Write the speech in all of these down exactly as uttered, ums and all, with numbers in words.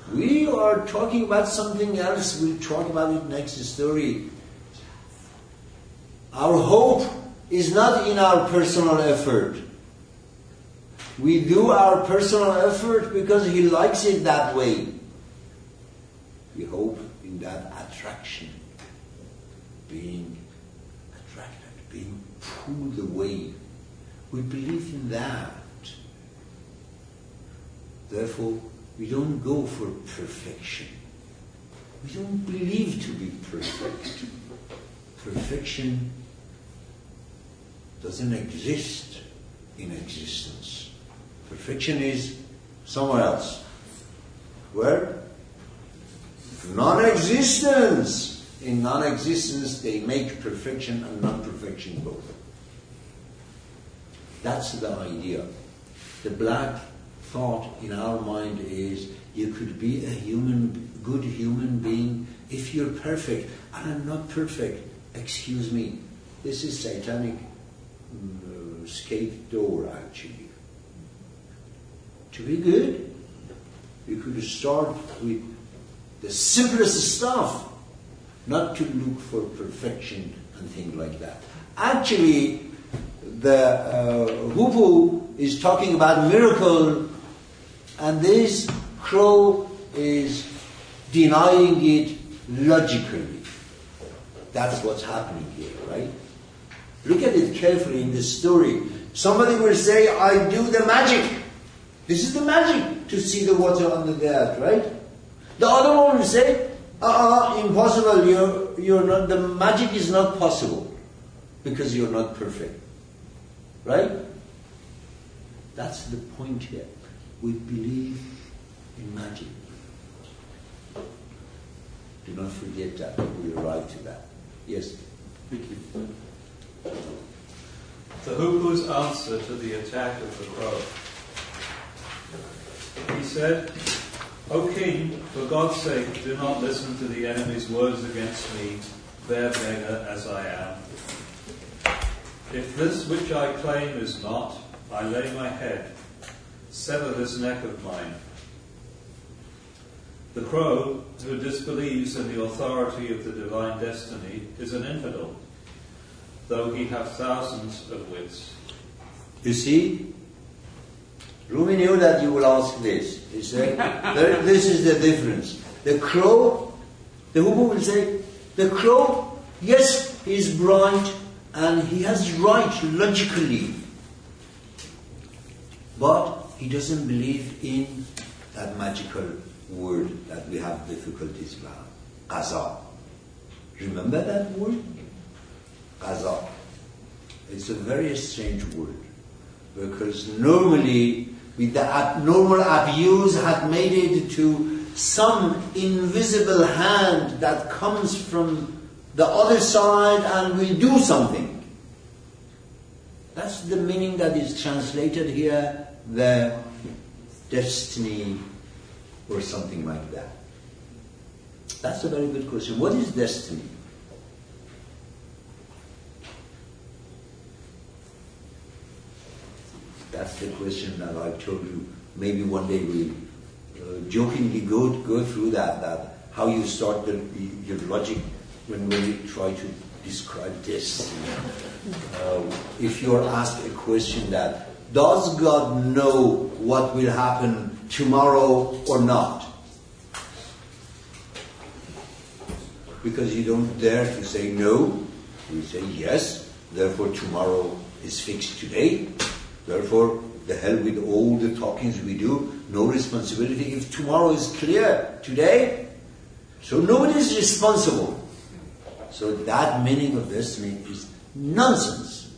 We are talking about something else. We'll talk about it next story. Our hope is not in our personal effort. We do our personal effort because He likes it that way. We hope in that attraction, being attracted, being pulled away. We believe in that. Therefore, we don't go for perfection. We don't believe to be perfect. Perfection doesn't exist in existence. Perfection is somewhere else. Where? Non-existence. In non-existence, they make perfection and non-perfection both. That's the idea. The black thought in our mind is, you could be a human, good human being if you're perfect. And I'm not perfect. Excuse me. This is satanic uh, escape door, actually. To be good, you could start with the simplest stuff, not to look for perfection and things like that. Actually, the uh, Hupu is talking about miracle, and this crow is denying it logically. That's what's happening here, right? Look at it carefully in this story. Somebody will say, I do the magic. This is the magic to see the water under the earth, right? The other one will say, uh-uh, impossible, you're, you're not, the magic is not possible because you're not perfect. Right? That's the point here. We believe in magic. Do not forget that. We arrive to that. Yes? Thank you. The Hupu's answer to the attack of the crow. He said, O king, for God's sake, do not listen to the enemy's words against me, bare beggar as I am. If this which I claim is not, I lay my head, sever this neck of mine. The crow, who disbelieves in the authority of the divine destiny, is an infidel, though he have thousands of wits. You see, Rumi knew that you will ask this. He said, this is the difference. The crow, the Hupu will say, the crow, yes, he is bright and he has right logically, but he doesn't believe in that magical word that we have difficulties about, qaza. Remember that word? Qaza. It's a very strange word, because normally with the abnormal abuse had made it to some invisible hand that comes from the other side and will do something. That's the meaning that is translated here, the destiny or something like that. That's a very good question. What is destiny? That's the question that I told you. Maybe one day we'll uh, jokingly go go through that, that how you start the, your logic when, when you try to describe this. Uh, if you're asked a question that, does God know what will happen tomorrow or not? Because you don't dare to say no, you say yes, therefore tomorrow is fixed today. Therefore, the hell with all the talkings we do, no responsibility. If tomorrow is clear today, so nobody is responsible. So that meaning of destiny is nonsense.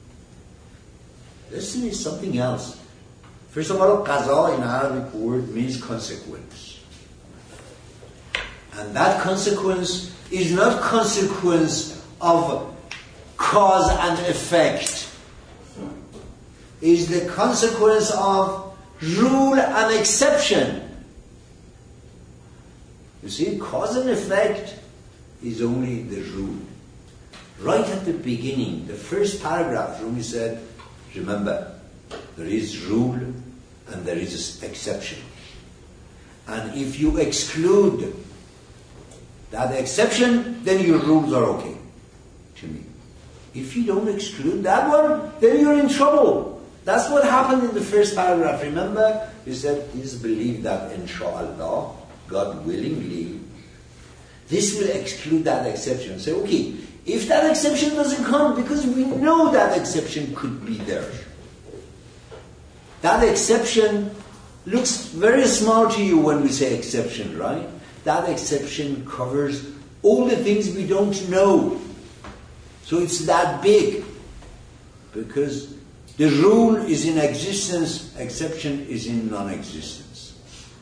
Destiny is something else. First of all, qaza in Arabic word means consequence. And that consequence is not consequence of cause and effect. Is the consequence of rule and exception. You see, cause and effect is only the rule. Right at the beginning, the first paragraph, Rumi said, remember, there is rule and there is exception. And if you exclude that exception, then your rules are okay to me. If you don't exclude that one, then you're in trouble. That's what happened in the first paragraph. Remember, you said, please believe that inshallah, God willingly, this will exclude that exception. Say, okay, if that exception doesn't come, because we know that exception could be there. That exception looks very small to you when we say exception, right? That exception covers all the things we don't know. So it's that big. Because the rule is in existence, exception is in non-existence.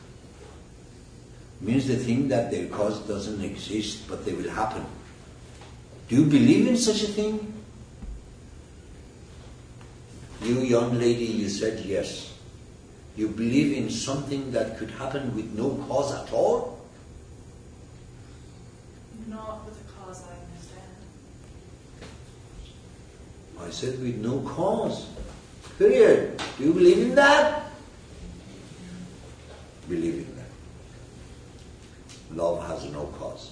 It means the thing that their cause doesn't exist, but they will happen. Do you believe in such a thing? You young lady, you said yes. You believe in something that could happen with no cause at all? Not with a cause I understand. I said with no cause. Period. Do you believe in that? Believe in that. Love has no cause.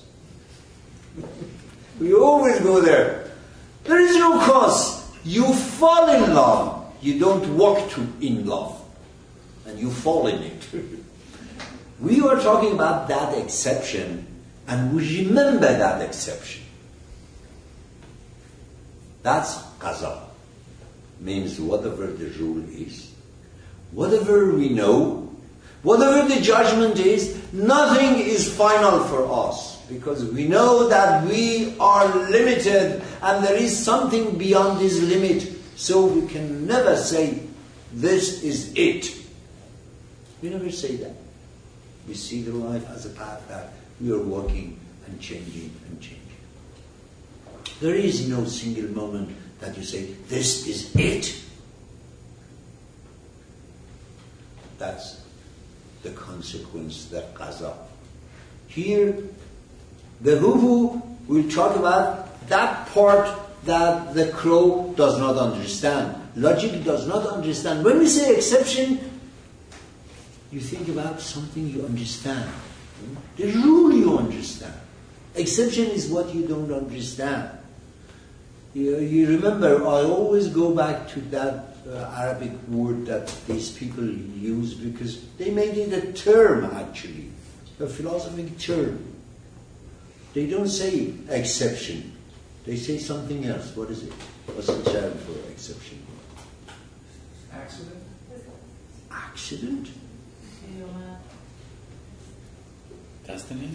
We always go there. There is no cause. You fall in love. You don't walk to in love. And you fall in it. We are talking about that exception, and we remember that exception. That's qaza. Means whatever the rule is, whatever we know, whatever the judgment is, nothing is final for us. Because we know that we are limited and there is something beyond this limit. So we can never say, this is it. We never say that. We see the life as a path that we are walking and changing and changing. There is no single moment that you say, this is it. That's the consequence, that qaza. Here, the Hufu will talk about that part that the crow does not understand. Logic does not understand. When we say exception, you think about something you understand. The rule you understand. Exception is what you don't understand. You, you remember, I always go back to that uh, Arabic word that these people use because they made it a term actually, a philosophic term. They don't say exception. They say something else. What is it? What's the term for exception? Accident? Accident? Destiny?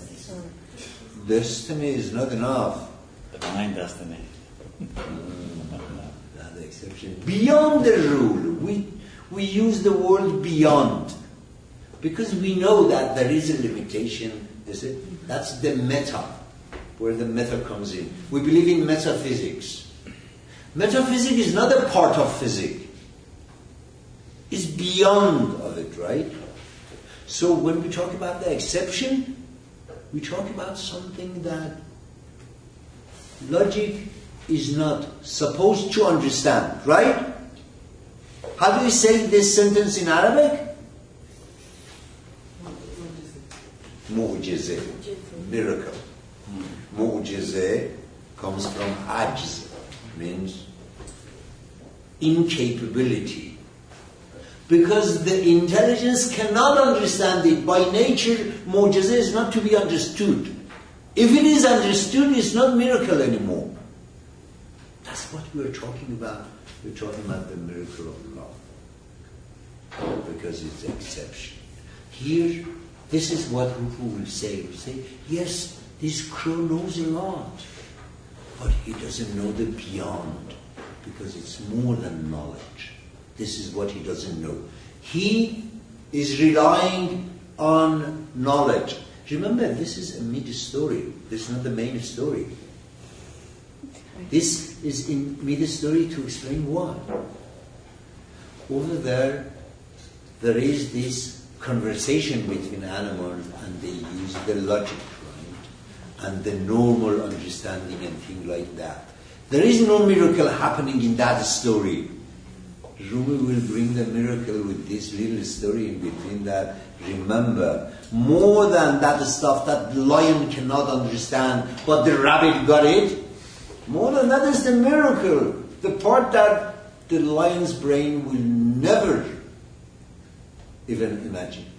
Destiny is not enough. Divine destiny. Mm, that exception. Beyond the rule. We, we use the word beyond. Because we know that there is a limitation. Is it? That's the meta, where the meta comes in. We believe in metaphysics. Metaphysics is not a part of physics. It's beyond of it, right? So when we talk about the exception, we talk about something that logic is not supposed to understand, right? How do you say this sentence in Arabic? Mu'jize, miracle. Mu'jize comes from ajz, means incapability. Because the intelligence cannot understand it. By nature, mu'jiza is not to be understood. If it is understood, it's not miracle anymore. That's what we're talking about. We're talking about the miracle of love. Because it's exception. Here, this is what Hufu will say. He will say, yes, this crow knows a lot. But he doesn't know the beyond. Because it's more than knowledge. This is what he doesn't know. He is relying on knowledge. Remember, this is a mid-story. This is not the main story. This is in mid-story to explain why. Over there, there is this conversation between animals and they use the logic, right? And the normal understanding and things like that. There is no miracle happening in that story. Rumi will bring the miracle with this little story in between that. Remember, more than that stuff that the lion cannot understand, but the rabbit got it. More than that is the miracle. The part that the lion's brain will never even imagine.